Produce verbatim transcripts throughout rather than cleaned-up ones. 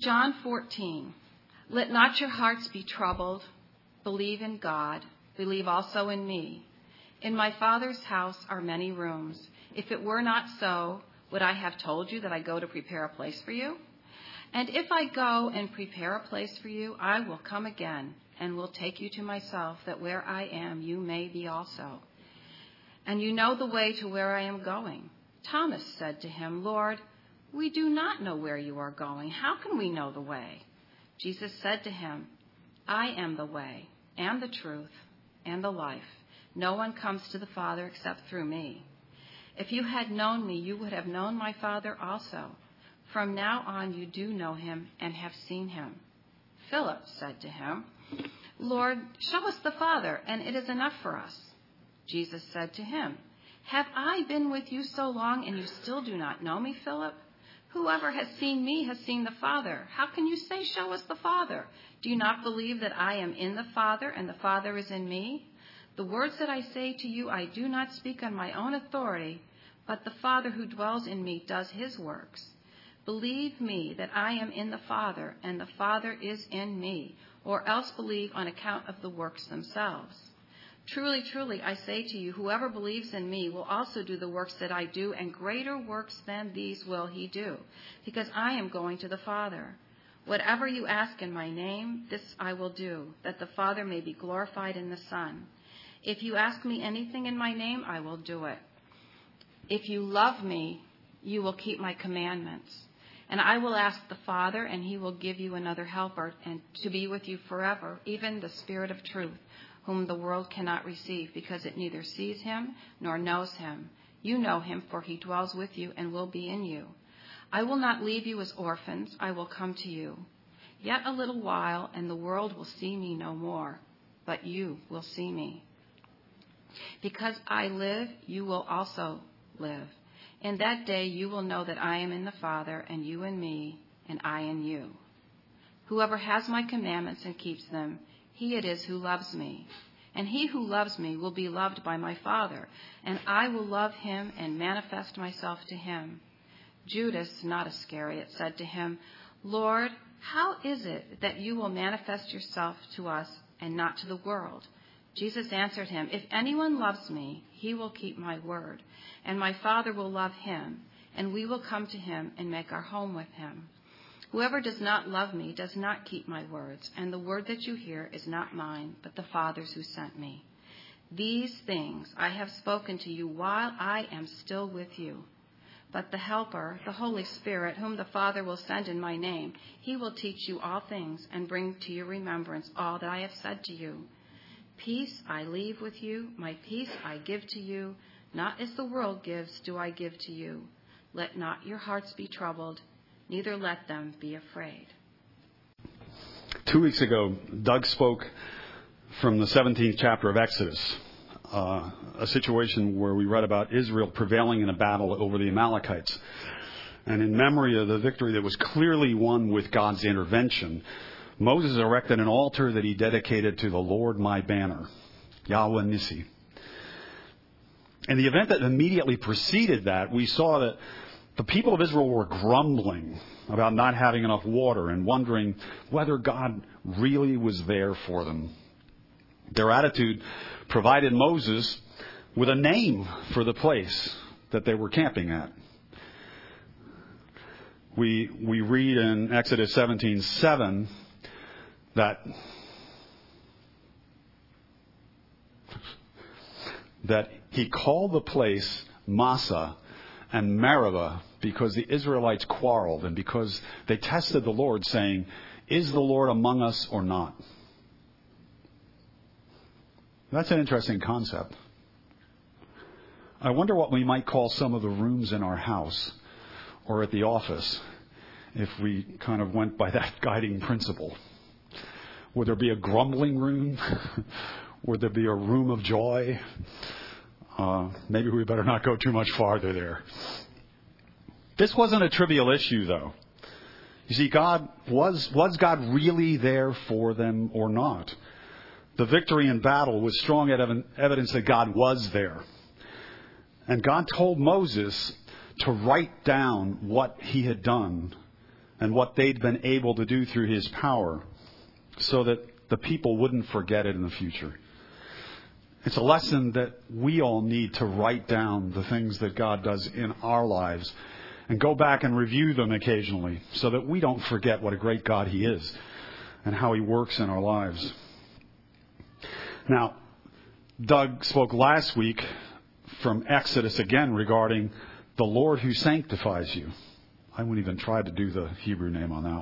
John fourteen, let not your hearts be troubled. Believe in God. Believe also in me. In my Father's house are many rooms. If it were not so, would I have told you that I go to prepare a place for you? And if I go and prepare a place for you, I will come again and will take you to myself, that where I am, you may be also. And you know the way to where I am going. Thomas said to him, Lord, we do not know where you are going. How can we know the way? Jesus said to him, I am the way and the truth and the life. No one comes to the Father except through me. If you had known me, you would have known my Father also. From now on you do know him and have seen him. Philip said to him, Lord, show us the Father, and it is enough for us. Jesus said to him, have I been with you so long, and you still do not know me, Philip? Whoever has seen me has seen the Father. How can you say, show us the Father? Do you not believe that I am in the Father and the Father is in me? The words that I say to you I do not speak on my own authority, but the Father who dwells in me does his works. Believe me that I am in the Father and the Father is in me, or else believe on account of the works themselves. Truly, truly, I say to you, whoever believes in me will also do the works that I do, and greater works than these will he do, because I am going to the Father. Whatever you ask in my name, this I will do, that the Father may be glorified in the Son. If you ask me anything in my name, I will do it. If you love me, you will keep my commandments. And I will ask the Father, and he will give you another helper, and to be with you forever, even the Spirit of truth, whom the world cannot receive, because it neither sees him nor knows him. You know him, for he dwells with you and will be in you. I will not leave you as orphans. I will come to you. Yet a little while, and the world will see me no more, but you will see me. Because I live, you will also live. In that day you will know that I am in the Father, and you in me, and I in you. Whoever has my commandments and keeps them, he it is who loves me. And he who loves me will be loved by my Father, and I will love him and manifest myself to him. Judas, not Iscariot, said to him, Lord, how is it that you will manifest yourself to us and not to the world? Jesus answered him, if anyone loves me, he will keep my word, and my Father will love him, and we will come to him and make our home with him. Whoever does not love me does not keep my words, and the word that you hear is not mine, but the Father's who sent me. These things I have spoken to you while I am still with you. But the Helper, the Holy Spirit, whom the Father will send in my name, he will teach you all things and bring to your remembrance all that I have said to you. Peace I leave with you, my peace I give to you. Not as the world gives do I give to you. Let not your hearts be troubled, neither let them be afraid. Two weeks ago, Doug spoke from the seventeenth chapter of Exodus, uh, a situation where we read about Israel prevailing in a battle over the Amalekites. And in memory of the victory that was clearly won with God's intervention, Moses erected an altar that he dedicated to the Lord my banner, Yahweh Nissi. In the event that immediately preceded that, we saw that the people of Israel were grumbling about not having enough water and wondering whether God really was there for them. Their attitude provided Moses with a name for the place that they were camping at. We we read in Exodus seventeen seven that that he called the place Massa and Meribah because the Israelites quarreled and because they tested the Lord, saying, is the Lord among us or not? That's an interesting concept. I wonder what we might call some of the rooms in our house or at the office if we kind of went by that guiding principle. Would there be a grumbling room? Would there be a room of joy? Uh, maybe we better not go too much farther there. This wasn't a trivial issue, though. You see, God was was God really there for them or not? The victory in battle was strong evidence that God was there. And God told Moses to write down what he had done and what they'd been able to do through his power so that the people wouldn't forget it in the future. It's a lesson that we all need to write down the things that God does in our lives and go back and review them occasionally so that we don't forget what a great God he is and how he works in our lives. Now, Doug spoke last week from Exodus again regarding the Lord who sanctifies you. I wouldn't even try to do the Hebrew name on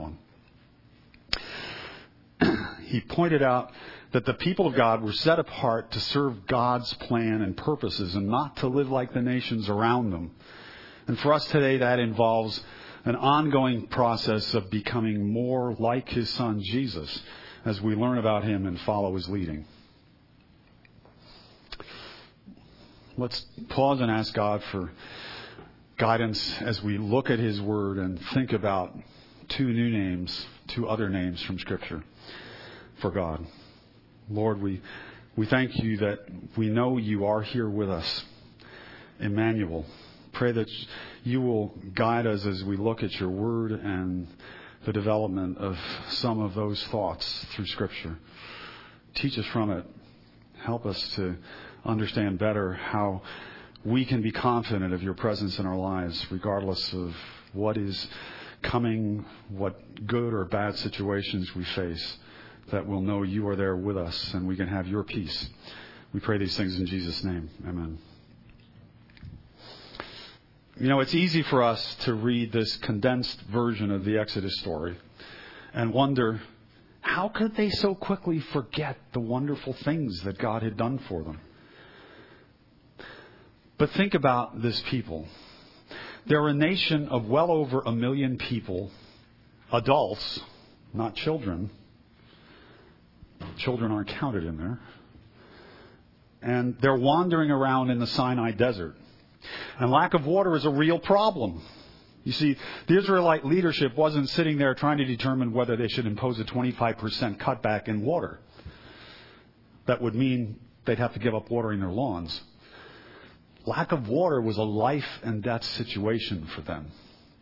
that one. He pointed out that the people of God were set apart to serve God's plan and purposes and not to live like the nations around them. And for us today, that involves an ongoing process of becoming more like his son Jesus as we learn about him and follow his leading. Let's pause and ask God for guidance as we look at his word and think about two new names, two other names from Scripture for God. Lord, we, we thank you that we know you are here with us. Emmanuel. Pray that you will guide us as we look at your word and the development of some of those thoughts through Scripture. Teach us from it. Help us to understand better how we can be confident of your presence in our lives, regardless of what is coming, what good or bad situations we face, that we'll know you are there with us and we can have your peace. We pray these things in Jesus' name. Amen. You know, it's easy for us to read this condensed version of the Exodus story and wonder, how could they so quickly forget the wonderful things that God had done for them? But think about this people. They're a nation of well over a million people, adults, not children. Children aren't counted in there. And they're wandering around in the Sinai desert. And lack of water is a real problem. You see, the Israelite leadership wasn't sitting there trying to determine whether they should impose a twenty-five percent cutback in water. That would mean they'd have to give up watering their lawns. Lack of water was a life and death situation for them.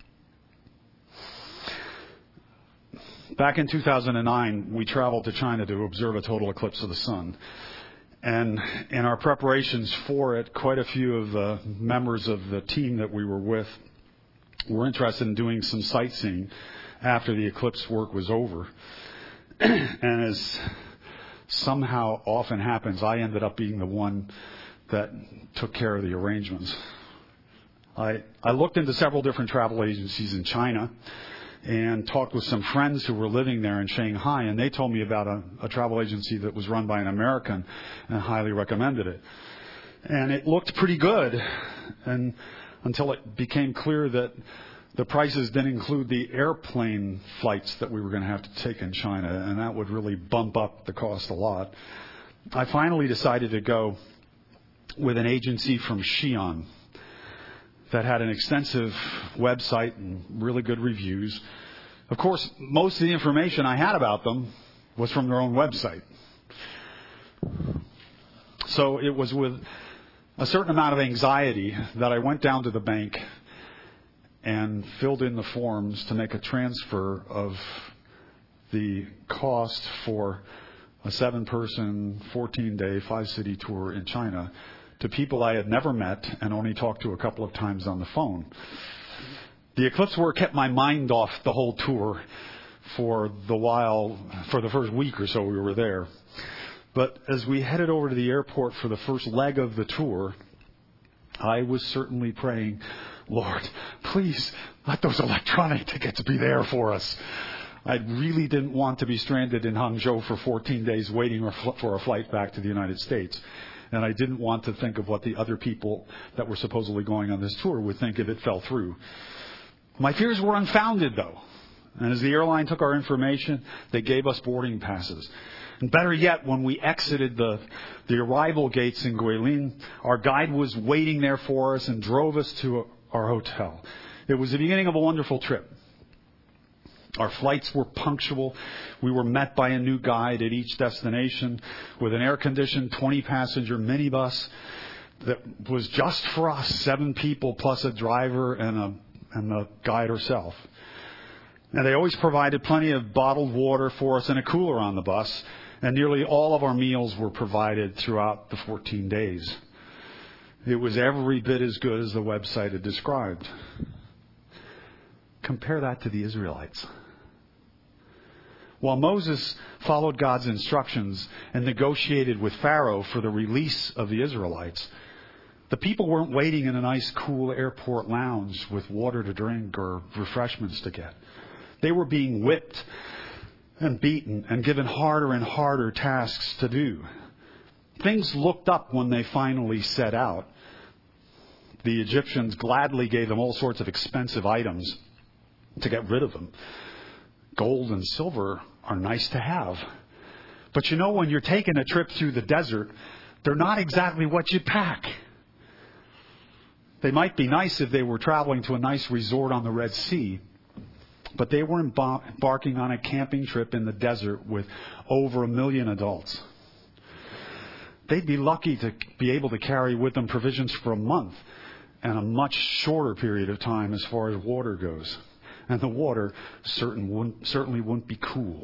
Back in two thousand nine, we traveled to China to observe a total eclipse of the sun. And in our preparations for it, quite a few of the members of the team that we were with were interested in doing some sightseeing after the eclipse work was over. And as somehow often happens, I ended up being the one that took care of the arrangements. I, I looked into several different travel agencies in China and talked with some friends who were living there in Shanghai, and they told me about a, a travel agency that was run by an American and highly recommended it. And it looked pretty good and until it became clear that the prices didn't include the airplane flights that we were going to have to take in China, and that would really bump up the cost a lot. I finally decided to go with an agency from Xi'an that had an extensive website and really good reviews. Of course, most of the information I had about them was from their own website. So it was with a certain amount of anxiety that I went down to the bank and filled in the forms to make a transfer of the cost for a seven-person, fourteen-day, five-city tour in China to people I had never met and only talked to a couple of times on the phone. The eclipse work kept my mind off the whole tour for the while, for the first week or so we were there. But as we headed over to the airport for the first leg of the tour, I was certainly praying, Lord, please let those electronic tickets be there for us. I really didn't want to be stranded in Hangzhou for fourteen days waiting for a flight back to the United States. And I didn't want to think of what the other people that were supposedly going on this tour would think if it fell through. My fears were unfounded, though. And as the airline took our information, they gave us boarding passes. And better yet, when we exited the, the arrival gates in Guilin, our guide was waiting there for us and drove us to our hotel. It was the beginning of a wonderful trip. Our flights were punctual. We were met by a new guide at each destination with an air-conditioned twenty-passenger minibus that was just for us, seven people plus a driver and a and the guide herself. And they always provided plenty of bottled water for us and a cooler on the bus. And nearly all of our meals were provided throughout the fourteen days. It was every bit as good as the website had described. Compare that to the Israelites. While Moses followed God's instructions and negotiated with Pharaoh for the release of the Israelites, the people weren't waiting in a nice, cool airport lounge with water to drink or refreshments to get. They were being whipped and beaten and given harder and harder tasks to do. Things looked up when they finally set out. The Egyptians gladly gave them all sorts of expensive items to get rid of them. Gold and silver are nice to have. But you know, when you're taking a trip through the desert, they're not exactly what you pack. They might be nice if they were traveling to a nice resort on the Red Sea, but they were embarking on a camping trip in the desert with over a million adults. They'd be lucky to be able to carry with them provisions for a month and a much shorter period of time as far as water goes. And the water certain wouldn't, certainly wouldn't be cool.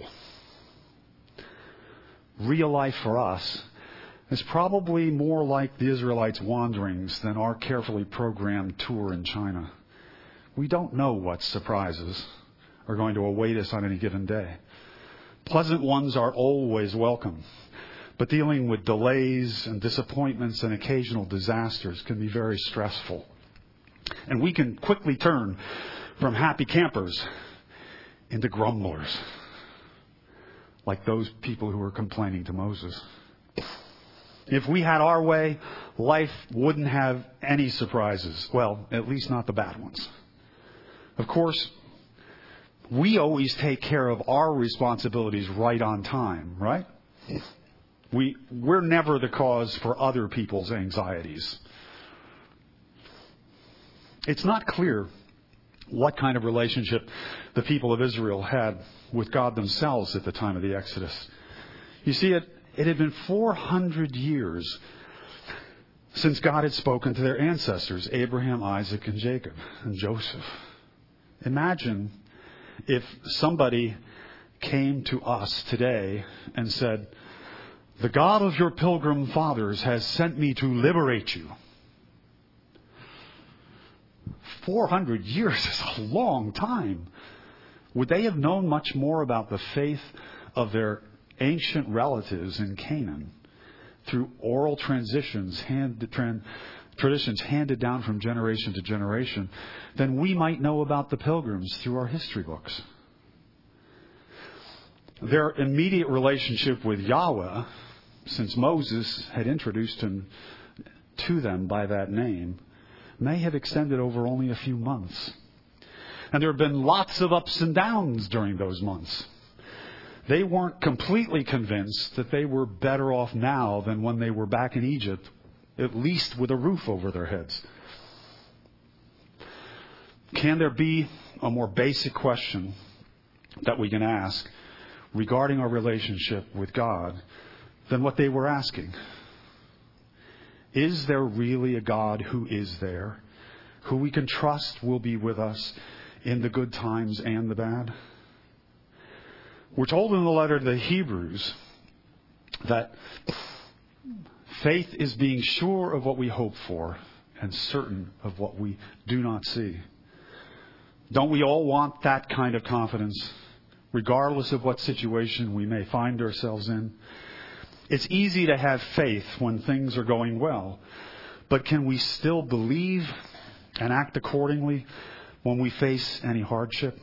Real life for us is probably more like the Israelites' wanderings than our carefully programmed tour in China. We don't know what surprises are going to await us on any given day. Pleasant ones are always welcome, but dealing with delays and disappointments and occasional disasters can be very stressful. And we can quickly turn from happy campers into grumblers, like those people who were complaining to Moses. If we had our way, life wouldn't have any surprises. Well, at least not the bad ones. Of course, we always take care of our responsibilities right on time, right? We, we're never the cause for other people's anxieties. It's not clear what kind of relationship the people of Israel had with God themselves at the time of the Exodus. You see, it, it had been four hundred years since God had spoken to their ancestors, Abraham, Isaac, and Jacob, and Joseph. Imagine if somebody came to us today and said, "The God of your pilgrim fathers has sent me to liberate you." four hundred years is a long time. Would they have known much more about the faith of their ancient relatives in Canaan through oral transitions, hand, tran, traditions handed down from generation to generation than we might know about the pilgrims through our history books? Their immediate relationship with Yahweh, since Moses had introduced him to them by that name, may have extended over only a few months. And there have been lots of ups and downs during those months. They weren't completely convinced that they were better off now than when they were back in Egypt, at least with a roof over their heads. Can there be a more basic question that we can ask regarding our relationship with God than what they were asking? Is there really a God who is there, who we can trust will be with us in the good times and the bad? We're told in the letter to the Hebrews that faith is being sure of what we hope for and certain of what we do not see. Don't we all want that kind of confidence, regardless of what situation we may find ourselves in? It's easy to have faith when things are going well, but can we still believe and act accordingly when we face any hardship?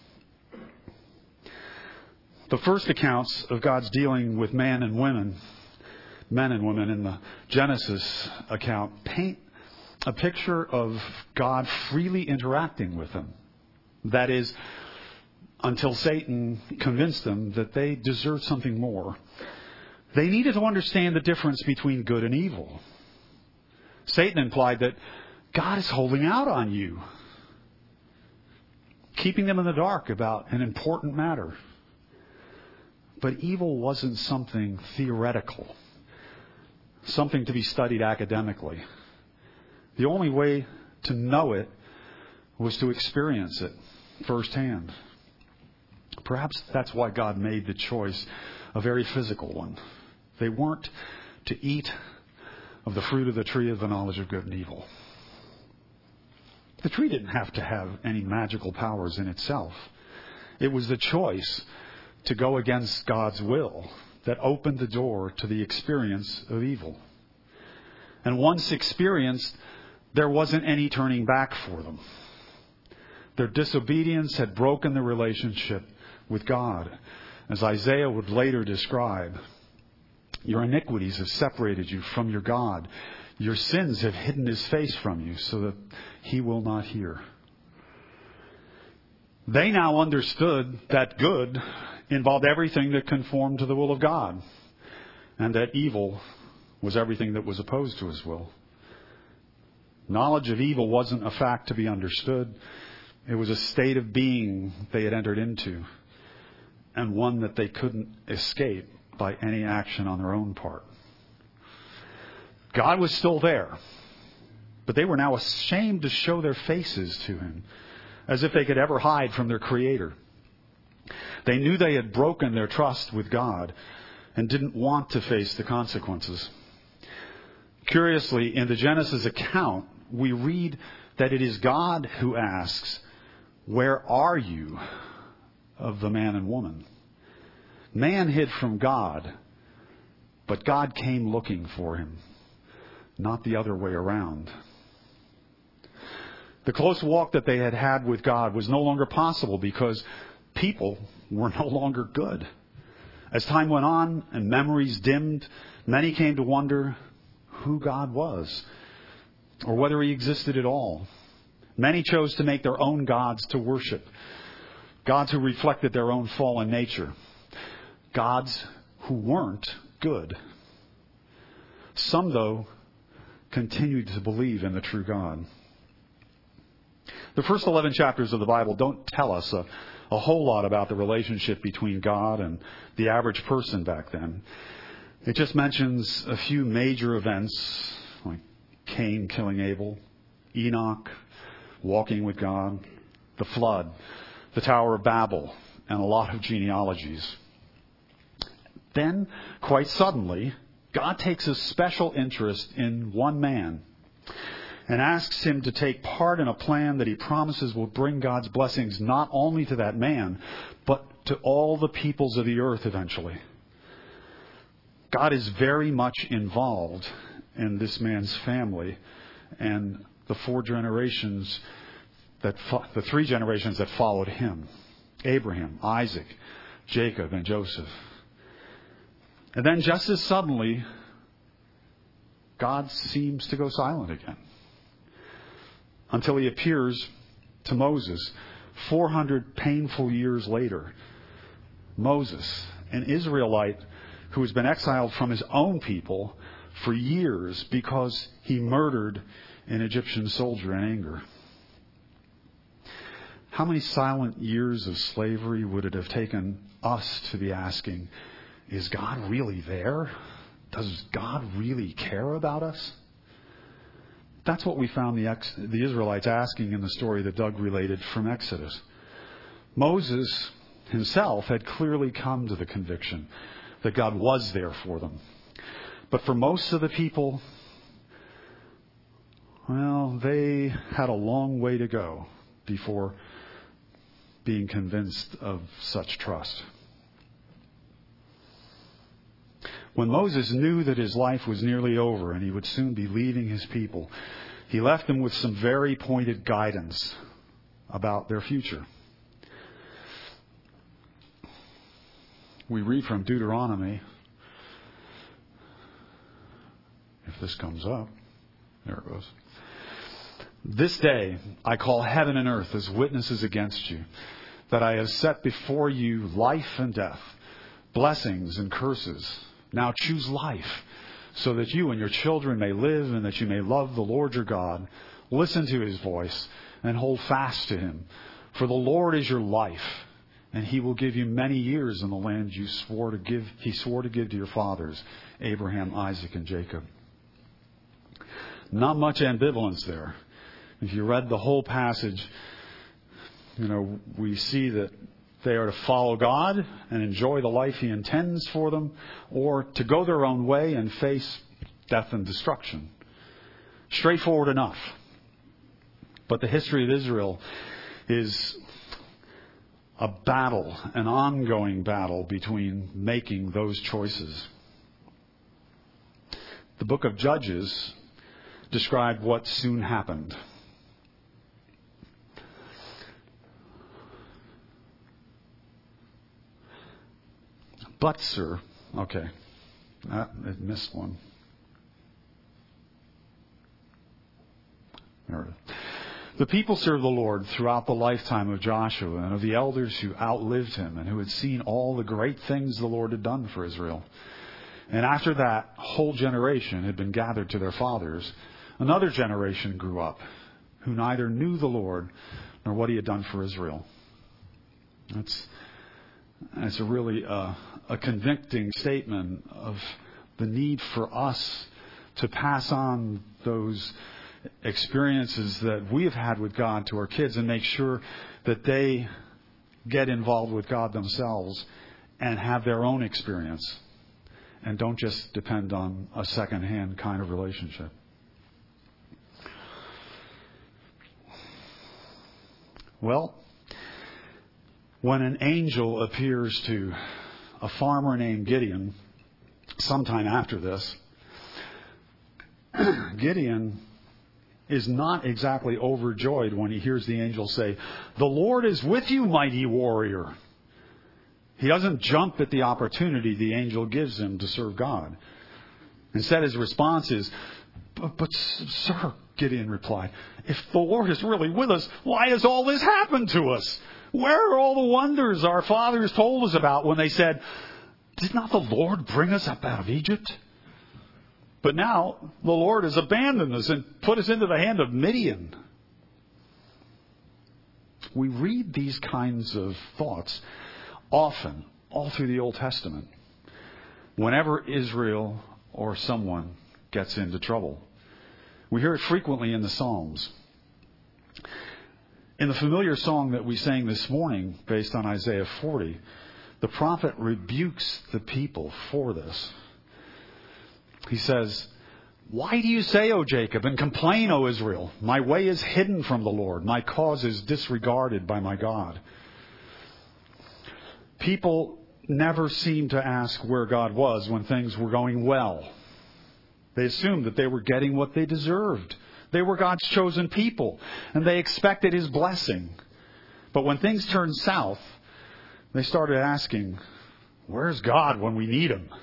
The first accounts of God's dealing with man and women, men and women in the Genesis account, paint a picture of God freely interacting with them. That is, until Satan convinced them that they deserved something more. They needed to understand the difference between good and evil. Satan implied that God is holding out on you, keeping them in the dark about an important matter. But evil wasn't something theoretical, something to be studied academically. The only way to know it was to experience it firsthand. Perhaps that's why God made the choice a very physical one. They weren't to eat of the fruit of the tree of the knowledge of good and evil. The tree didn't have to have any magical powers in itself. It was the choice to go against God's will that opened the door to the experience of evil. And once experienced, there wasn't any turning back for them. Their disobedience had broken the relationship with God. As Isaiah would later describe, your iniquities have separated you from your God. Your sins have hidden his face from you so that he will not hear. They now understood that good involved everything that conformed to the will of God, and that evil was everything that was opposed to his will. Knowledge of evil wasn't a fact to be understood. It was a state of being they had entered into, and one that they couldn't escape by any action on their own part. God was still there, but they were now ashamed to show their faces to him, as if they could ever hide from their Creator. They knew they had broken their trust with God and didn't want to face the consequences. Curiously, in the Genesis account, we read that it is God who asks, "Where are you?" of the man and woman. Man hid from God, but God came looking for him, not the other way around. The close walk that they had had with God was no longer possible because people were no longer good. As time went on and memories dimmed, many came to wonder who God was or whether he existed at all. Many chose to make their own gods to worship, gods who reflected their own fallen nature, gods who weren't good. Some, though, continued to believe in the true God. The first eleven chapters of the Bible don't tell us a, a whole lot about the relationship between God and the average person back then. It just mentions a few major events like Cain killing Abel, Enoch walking with God, the flood, the Tower of Babel, and a lot of genealogies. Then, quite suddenly, God takes a special interest in one man and asks him to take part in a plan that he promises will bring God's blessings not only to that man, but to all the peoples of the earth eventually. God is very much involved in this man's family and the four generations, that fo- the three generations that followed him: Abraham, Isaac, Jacob, and Joseph. And then just as suddenly, God seems to go silent again, until he appears to Moses four hundred painful years later. Moses, an Israelite who has been exiled from his own people for years because he murdered an Egyptian soldier in anger. How many silent years of slavery would it have taken us to be asking, is God really there? Does God really care about us? That's what we found the, ex- the Israelites asking in the story that Doug related from Exodus. Moses himself had clearly come to the conviction that God was there for them. But for most of the people, well, they had a long way to go before being convinced of such trust. When Moses knew that his life was nearly over and he would soon be leaving his people, he left them with some very pointed guidance about their future. We read from Deuteronomy, if this comes up, there it goes. This day I call heaven and earth as witnesses against you, that I have set before you life and death, blessings and curses. Now choose life, so that you and your children may live and that you may love the Lord your God. Listen to his voice and hold fast to him. For the Lord is your life, and he will give you many years in the land you swore to give. He swore to give to your fathers, Abraham, Isaac, and Jacob. Not much ambivalence there. If you read the whole passage, you know, we see that They are to follow God and enjoy the life He intends for them, or to go their own way and face death and destruction. Straightforward enough. But the history of Israel is a battle, an ongoing battle between making those choices. The book of Judges described what soon happened. But, sir, okay, I missed one. There it is. The people served the Lord throughout the lifetime of Joshua and of the elders who outlived him and who had seen all the great things the Lord had done for Israel. And after that whole generation had been gathered to their fathers, another generation grew up who neither knew the Lord nor what He had done for Israel. That's, that's a really uh, a convicting statement of the need for us to pass on those experiences that we have had with God to our kids and make sure that they get involved with God themselves and have their own experience and don't just depend on a second-hand kind of relationship. Well, when an angel appears to a farmer named Gideon sometime after this, Gideon is not exactly overjoyed when he hears the angel say, "The Lord is with you, mighty warrior." He doesn't jump at the opportunity the angel gives him to serve God. Instead, his response is, but, but sir, Gideon replied, "if the Lord is really with us, why has all this happened to us? Where are all the wonders our fathers told us about when they said, 'Did not the Lord bring us up out of Egypt?' But now the Lord has abandoned us and put us into the hand of Midian." We read these kinds of thoughts often, all through the Old Testament, whenever Israel or someone gets into trouble. We hear it frequently in the Psalms. In the familiar song that we sang this morning, based on Isaiah forty, the prophet rebukes the people for this. He says, "Why do you say, O Jacob, and complain, O Israel? My way is hidden from the Lord. My cause is disregarded by my God." People never seemed to ask where God was when things were going well. They assumed that they were getting what they deserved. They were God's chosen people, and they expected His blessing. But when things turned south, they started asking, "Where's God when we need Him?"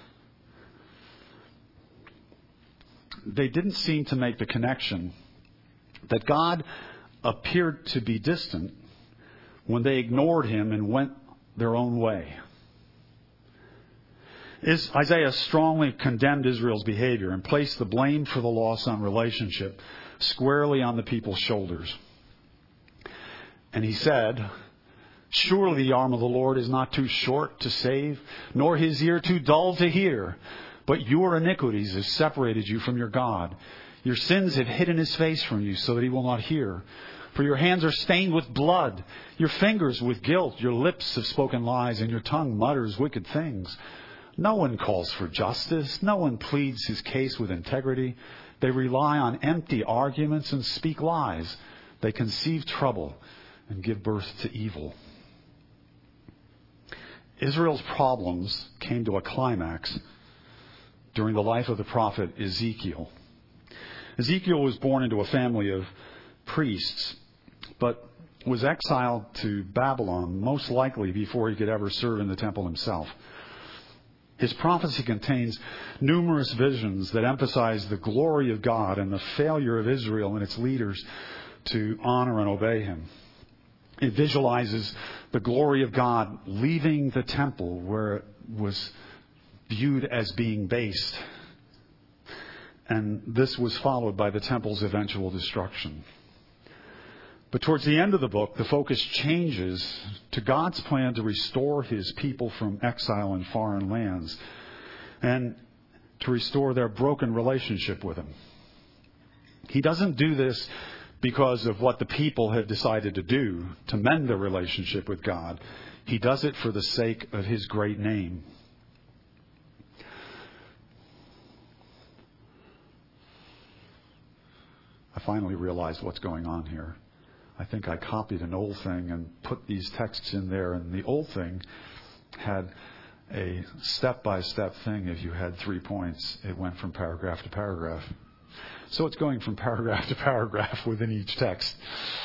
They didn't seem to make the connection that God appeared to be distant when they ignored Him and went their own way. Isaiah strongly condemned Israel's behavior and placed the blame for the loss on relationship squarely on the people's shoulders. And he said, "Surely the arm of the Lord is not too short to save, nor His ear too dull to hear. But your iniquities have separated you from your God. Your sins have hidden His face from you so that He will not hear. For your hands are stained with blood, your fingers with guilt. Your lips have spoken lies, and your tongue mutters wicked things. No one calls for justice. No one pleads his case with integrity. They rely on empty arguments and speak lies. They conceive trouble and give birth to evil." Israel's problems came to a climax during the life of the prophet Ezekiel. Ezekiel was born into a family of priests, but was exiled to Babylon, most likely before he could ever serve in the temple himself. His prophecy contains numerous visions that emphasize the glory of God and the failure of Israel and its leaders to honor and obey Him. It visualizes the glory of God leaving the temple where it was viewed as being based. And this was followed by the temple's eventual destruction. But towards the end of the book, the focus changes to God's plan to restore His people from exile in foreign lands and to restore their broken relationship with Him. He doesn't do this because of what the people have decided to do to mend their relationship with God. He does it for the sake of His great name. I finally realized what's going on here. I think I copied an old thing and put these texts in there, and the old thing had a step-by-step thing. If you had three points, it went from paragraph to paragraph. So it's going from paragraph to paragraph within each text.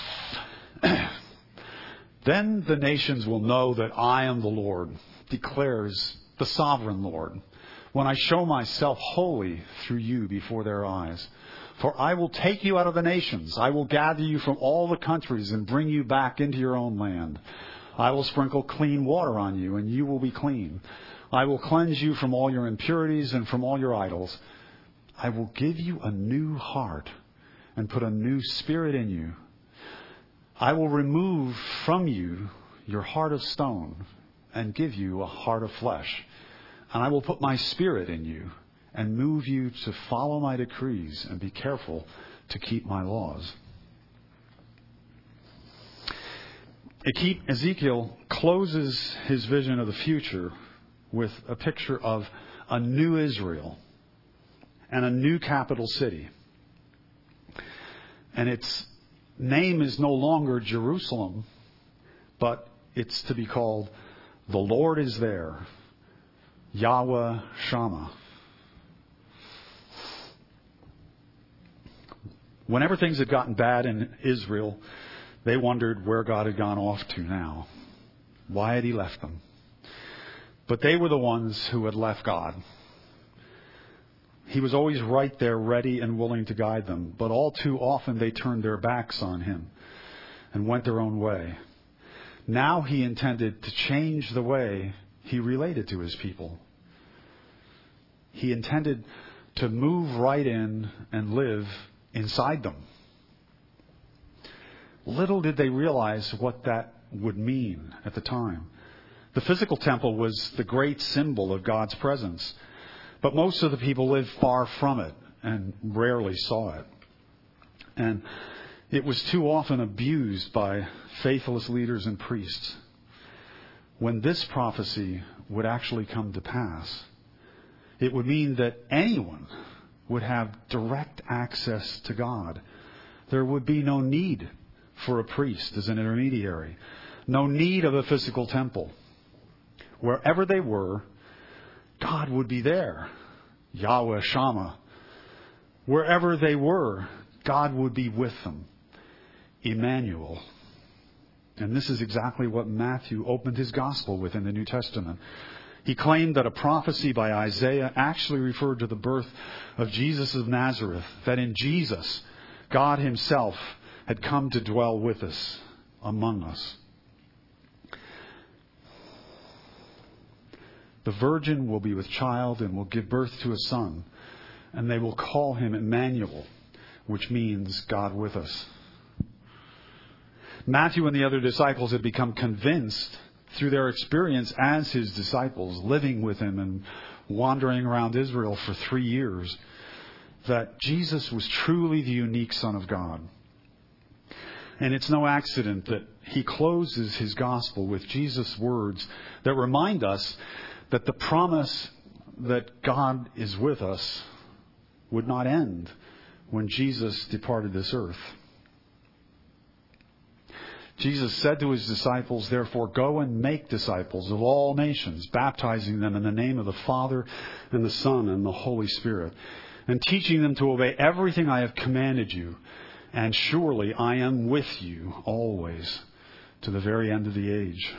Then the nations will know that I am the Lord, declares the sovereign Lord, when I show myself holy through you before their eyes. For I will take you out of the nations. I will gather you from all the countries and bring you back into your own land. I will sprinkle clean water on you, and you will be clean. I will cleanse you from all your impurities and from all your idols. I will give you a new heart and put a new spirit in you. I will remove from you your heart of stone and give you a heart of flesh. And I will put my spirit in you and move you to follow my decrees and be careful to keep my laws. Ezekiel closes his vision of the future with a picture of a new Israel and a new capital city. And its name is no longer Jerusalem, but it's to be called The Lord is There, Yahweh Shammah. Whenever things had gotten bad in Israel, they wondered where God had gone off to now. Why had He left them? But they were the ones who had left God. He was always right there, ready and willing to guide them. But all too often they turned their backs on Him and went their own way. Now He intended to change the way He related to His people. He intended to move right in and live inside them. Little did they realize what that would mean at the time. The physical temple was the great symbol of God's presence, but most of the people lived far from it and rarely saw it. And it was too often abused by faithless leaders and priests. When this prophecy would actually come to pass, it would mean that anyone would have direct access to God. There would be no need for a priest as an intermediary. No need of a physical temple. Wherever they were, God would be there. Yahweh Shammah. Wherever they were, God would be with them. Emmanuel. And this is exactly what Matthew opened his gospel with in the New Testament. He claimed that a prophecy by Isaiah actually referred to the birth of Jesus of Nazareth, that in Jesus, God Himself had come to dwell with us, among us. The virgin will be with child and will give birth to a son, and they will call Him Emmanuel, which means God with us. Matthew and the other disciples had become convinced through their experience as His disciples, living with Him and wandering around Israel for three years, that Jesus was truly the unique Son of God. And it's no accident that he closes his gospel with Jesus' words that remind us that the promise that God is with us would not end when Jesus departed this earth. Jesus said to his disciples, therefore, go and make disciples of all nations, baptizing them in the name of the Father and the Son and the Holy Spirit, and teaching them to obey everything I have commanded you. And surely I am with you always to the very end of the age.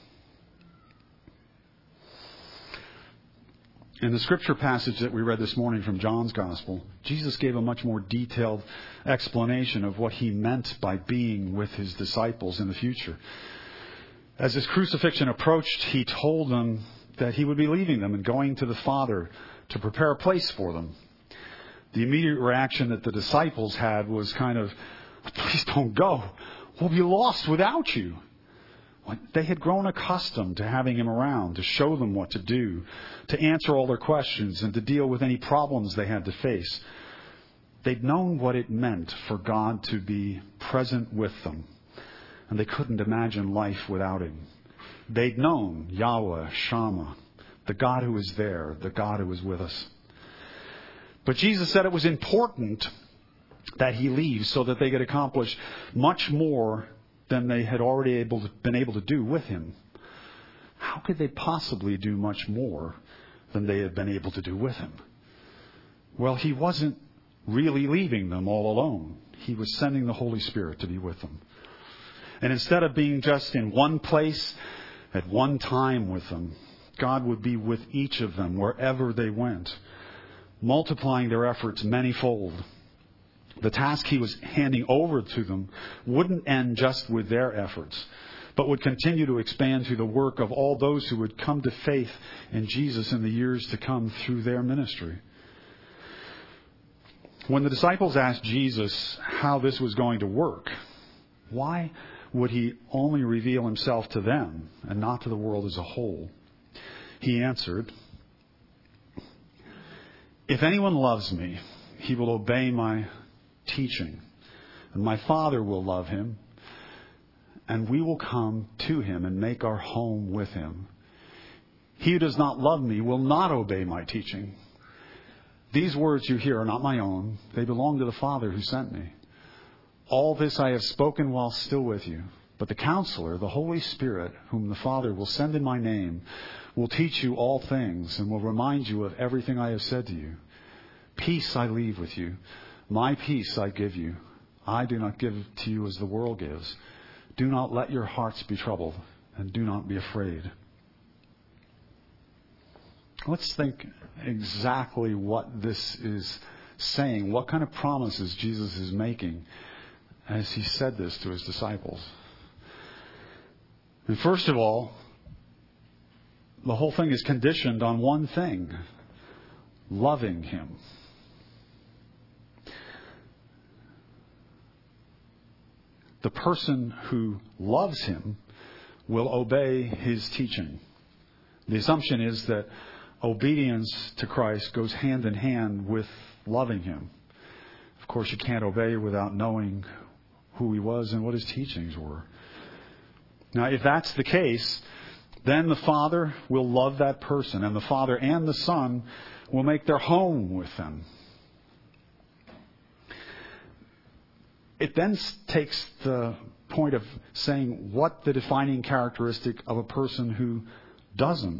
In the scripture passage that we read this morning from John's Gospel, Jesus gave a much more detailed explanation of what he meant by being with his disciples in the future. As his crucifixion approached, he told them that he would be leaving them and going to the Father to prepare a place for them. The immediate reaction that the disciples had was kind of, please don't go. We'll be lost without you. They had grown accustomed to having him around to show them what to do, to answer all their questions, and to deal with any problems they had to face. They'd known what it meant for God to be present with them, and they couldn't imagine life without him. They'd known Yahweh, Shammah, the God who is there, the God who is with us. But Jesus said it was important that he leaves so that they could accomplish much more than they had already able to, been able to do with him. How could they possibly do much more than they had been able to do with him? Well, he wasn't really leaving them all alone. He was sending the Holy Spirit to be with them. And instead of being just in one place at one time with them, God would be with each of them wherever they went, multiplying their efforts manyfold. The task he was handing over to them wouldn't end just with their efforts, but would continue to expand through the work of all those who would come to faith in Jesus in the years to come through their ministry. When the disciples asked Jesus how this was going to work, why would he only reveal himself to them and not to the world as a whole? He answered, "If anyone loves me, he will obey my teaching, and my Father will love him, and we will come to him and make our home with him. He who does not love me will not obey my teaching. These words you hear are not my own. They belong to the Father who sent me. All this I have spoken while still with you. But the Counselor, the Holy Spirit, whom the Father will send in my name, will teach you all things and will remind you of everything I have said to you. Peace I leave with you. My peace I give you. I do not give to you as the world gives. Do not let your hearts be troubled, and do not be afraid." Let's think exactly what this is saying. What kind of promises Jesus is making as he said this to his disciples. And first of all, the whole thing is conditioned on one thing: loving him. The person who loves him will obey his teaching. The assumption is that obedience to Christ goes hand in hand with loving him. Of course, you can't obey without knowing who he was and what his teachings were. Now, if that's the case, then the Father will love that person, and the Father and the Son will make their home with them. It then takes the point of saying what the defining characteristic of a person who doesn't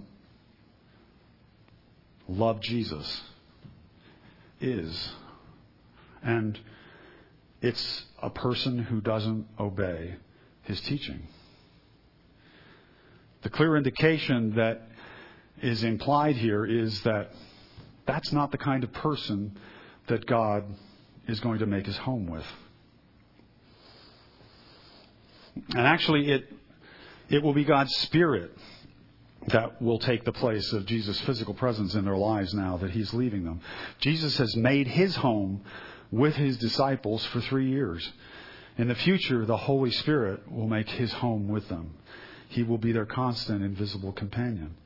love Jesus is. And it's a person who doesn't obey his teaching. The clear indication that is implied here is that that's not the kind of person that God is going to make his home with. And actually, it it will be God's Spirit that will take the place of Jesus' physical presence in their lives now that he's leaving them. Jesus has made his home with his disciples for three years. In the future, the Holy Spirit will make his home with them. He will be their constant, invisible companion.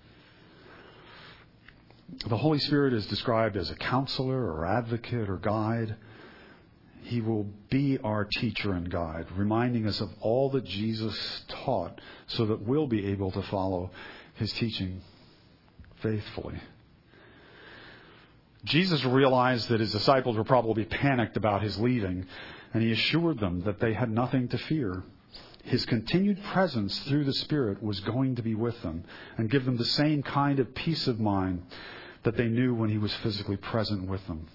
The Holy Spirit is described as a counselor or advocate or guide. He will be our teacher and guide, reminding us of all that Jesus taught so that we'll be able to follow his teaching faithfully. Jesus realized that his disciples were probably panicked about his leaving, and he assured them that they had nothing to fear. His continued presence through the Spirit was going to be with them and give them the same kind of peace of mind that they knew when he was physically present with them.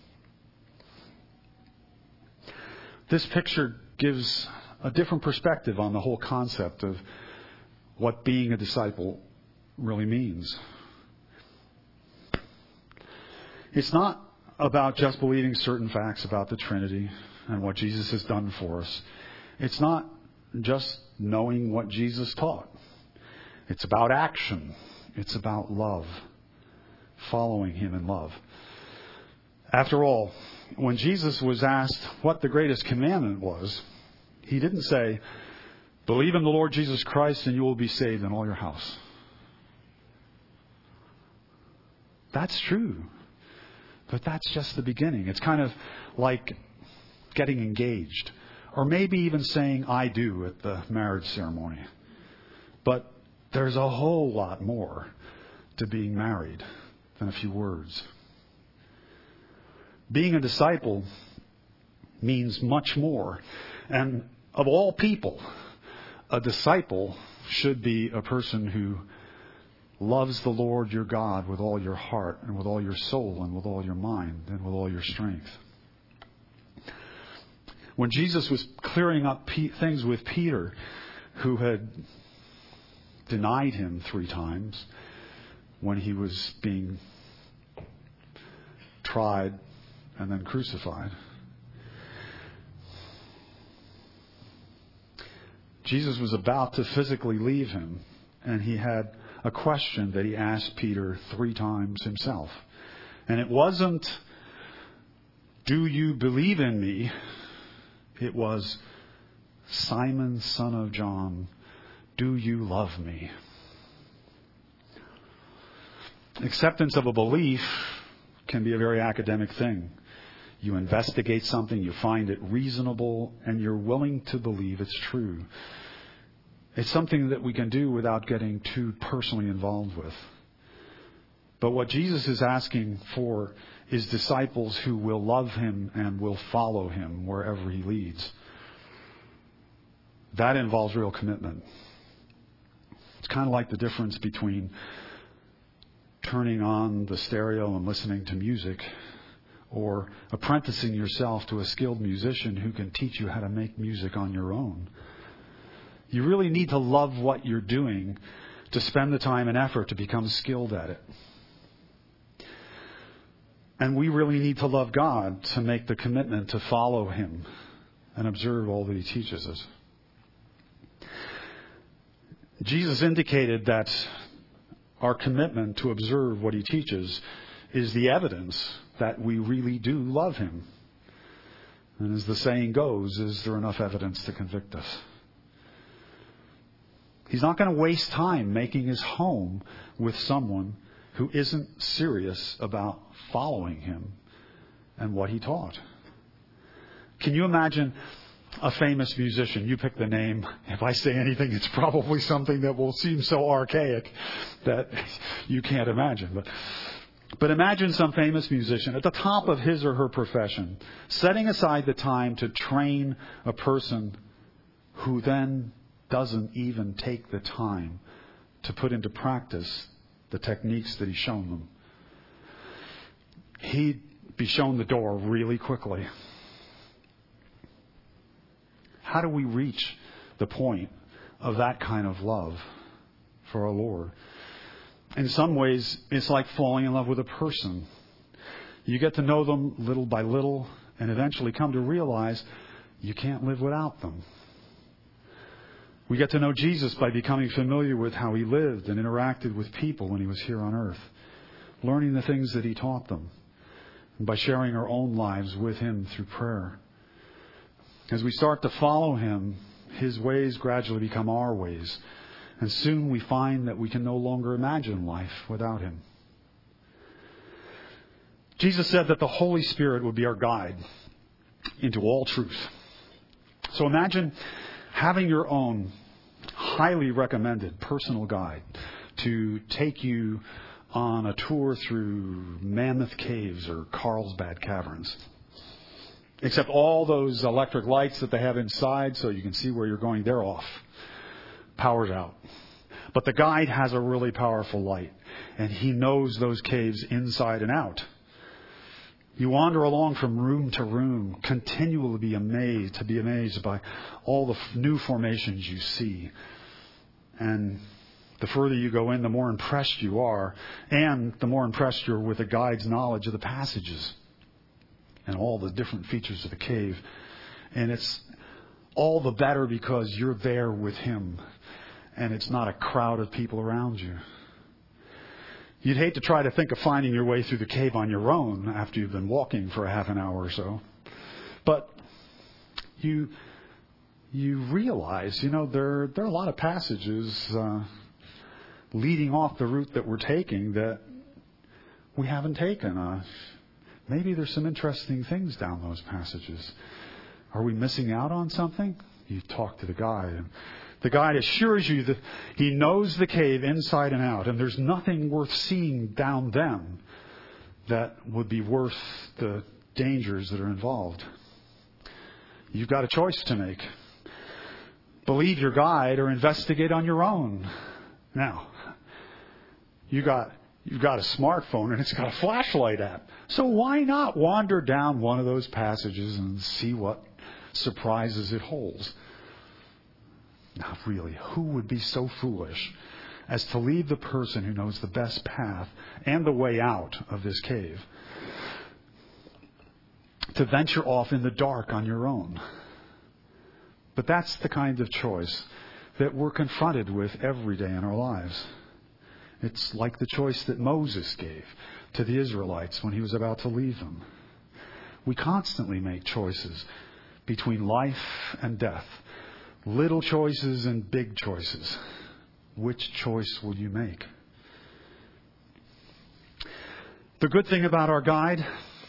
This picture gives a different perspective on the whole concept of what being a disciple really means. It's not about just believing certain facts about the Trinity and what Jesus has done for us. It's not just knowing what Jesus taught. It's about action. It's about love. Following him in love. After all, when Jesus was asked what the greatest commandment was, he didn't say, "Believe in the Lord Jesus Christ and you will be saved in all your house." That's true. But that's just the beginning. It's kind of like getting engaged. Or maybe even saying "I do" at the marriage ceremony. But there's a whole lot more to being married than a few words. Being a disciple means much more. And of all people, a disciple should be a person who loves the Lord your God with all your heart and with all your soul and with all your mind and with all your strength. When Jesus was clearing up things with Peter, who had denied him three times when he was being tried and then crucified, Jesus was about to physically leave him, and he had a question that he asked Peter three times himself. And it wasn't, "Do you believe in me?" It was, "Simon, son of John, do you love me?" Acceptance of a belief can be a very academic thing. You investigate something, you find it reasonable, and you're willing to believe it's true. It's something that we can do without getting too personally involved with. But what Jesus is asking for is disciples who will love him and will follow him wherever he leads. That involves real commitment. It's kind of like the difference between turning on the stereo and listening to music, or apprenticing yourself to a skilled musician who can teach you how to make music on your own. You really need to love what you're doing to spend the time and effort to become skilled at it. And we really need to love God to make the commitment to follow him and observe all that he teaches us. Jesus indicated that our commitment to observe what he teaches is the evidence that we really do love him. And as the saying goes, is there enough evidence to convict us? He's not going to waste time making his home with someone who isn't serious about following him and what he taught. Can you imagine a famous musician? You pick the name. If I say anything, it's probably something that will seem so archaic that you can't imagine. But But imagine some famous musician at the top of his or her profession, setting aside the time to train a person who then doesn't even take the time to put into practice the techniques that he's shown them. He'd be shown the door really quickly. How do we reach the point of that kind of love for our Lord? In some ways, it's like falling in love with a person. You get to know them little by little and eventually come to realize you can't live without them. We get to know Jesus by becoming familiar with how he lived and interacted with people when he was here on earth, learning the things that he taught them, and by sharing our own lives with him through prayer. As we start to follow him, his ways gradually become our ways. And soon we find that we can no longer imagine life without him. Jesus said that the Holy Spirit would be our guide into all truth. So imagine having your own highly recommended personal guide to take you on a tour through Mammoth Caves or Carlsbad Caverns. Except all those electric lights that they have inside so you can see where you're going, they're off. Power's out. But the guide has a really powerful light, and he knows those caves inside and out. You wander along from room to room, continually be amazed, to be amazed by all the new formations you see. And the further you go in, the more impressed you are, and the more impressed you're with the guide's knowledge of the passages and all the different features of the cave. And it's all the better because you're there with him, and it's not a crowd of people around you. You'd hate to try to think of finding your way through the cave on your own after you've been walking for a half an hour or so. But you you realize, you know, there, there are a lot of passages uh, leading off the route that we're taking that we haven't taken. Uh, maybe there's some interesting things down those passages. Are we missing out on something? You talk to the guide, and The guide assures you that he knows the cave inside and out, and there's nothing worth seeing down them that would be worth the dangers that are involved. You've got a choice to make. Believe your guide or investigate on your own. Now, you got, you've got a smartphone and it's got a flashlight app. So why not wander down one of those passages and see what surprises it holds? Now, really, who would be so foolish as to leave the person who knows the best path and the way out of this cave to venture off in the dark on your own? But that's the kind of choice that we're confronted with every day in our lives. It's like the choice that Moses gave to the Israelites when he was about to leave them. We constantly make choices between life and death. Little choices and big choices. Which choice will you make? The good thing about our guide,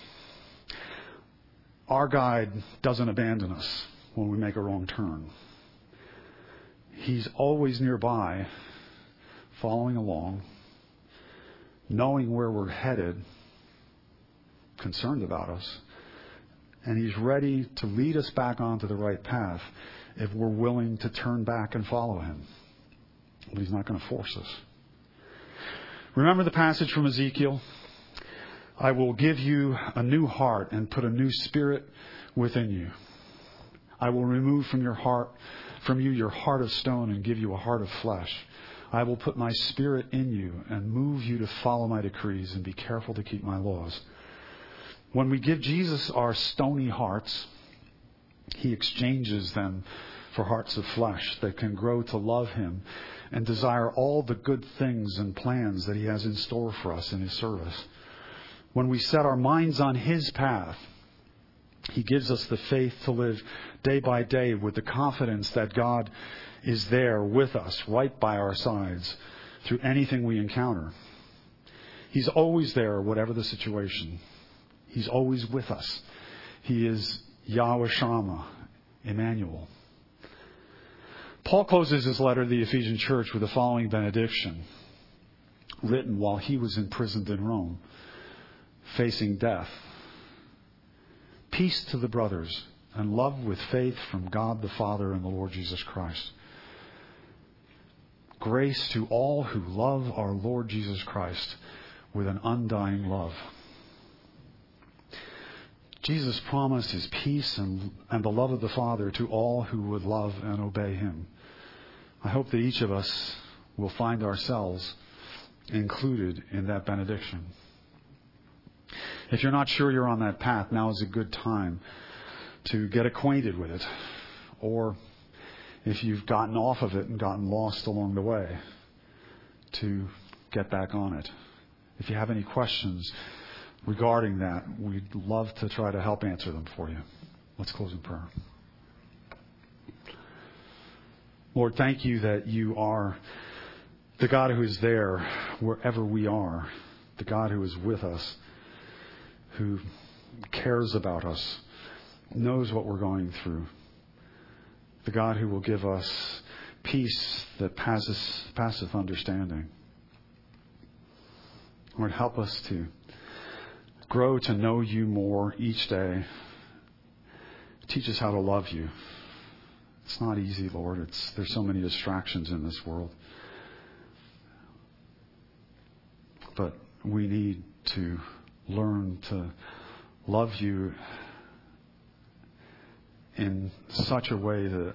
our guide doesn't abandon us when we make a wrong turn. He's always nearby, following along, knowing where we're headed, concerned about us, and he's ready to lead us back onto the right path if we're willing to turn back and follow him. But he's not going to force us. Remember the passage from Ezekiel? I will give you a new heart and put a new spirit within you. I will remove from your heart, from you your heart of stone and give you a heart of flesh. I will put my spirit in you and move you to follow my decrees and be careful to keep my laws. When we give Jesus our stony hearts, he exchanges them for hearts of flesh that can grow to love him and desire all the good things and plans that he has in store for us in his service. When we set our minds on his path, he gives us the faith to live day by day with the confidence that God is there with us, right by our sides, through anything we encounter. He's always there, whatever the situation. He's always with us. He is Yahweh Shammah, Emmanuel. Paul closes his letter to the Ephesian church with the following benediction, written while he was imprisoned in Rome, facing death. Peace to the brothers and love with faith from God the Father and the Lord Jesus Christ. Grace to all who love our Lord Jesus Christ with an undying love. Jesus promised his peace and, and the love of the Father to all who would love and obey him. I hope that each of us will find ourselves included in that benediction. If you're not sure you're on that path, now is a good time to get acquainted with it. Or if you've gotten off of it and gotten lost along the way, to get back on it. If you have any questions regarding that, we'd love to try to help answer them for you. Let's close in prayer. Lord, thank you that you are the God who is there wherever we are, the God who is with us, who cares about us, knows what we're going through, the God who will give us peace that passes, passeth understanding. Lord, help us to grow to know you more each day. Teach us how to love you. It's not easy, Lord. It's, there's so many distractions in this world. But we need to learn to love you in such a way that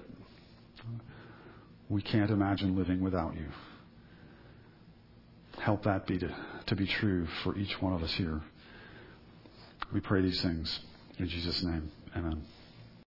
we can't imagine living without you. Help that be to, to be true for each one of us here. We pray these things in Jesus' name. Amen.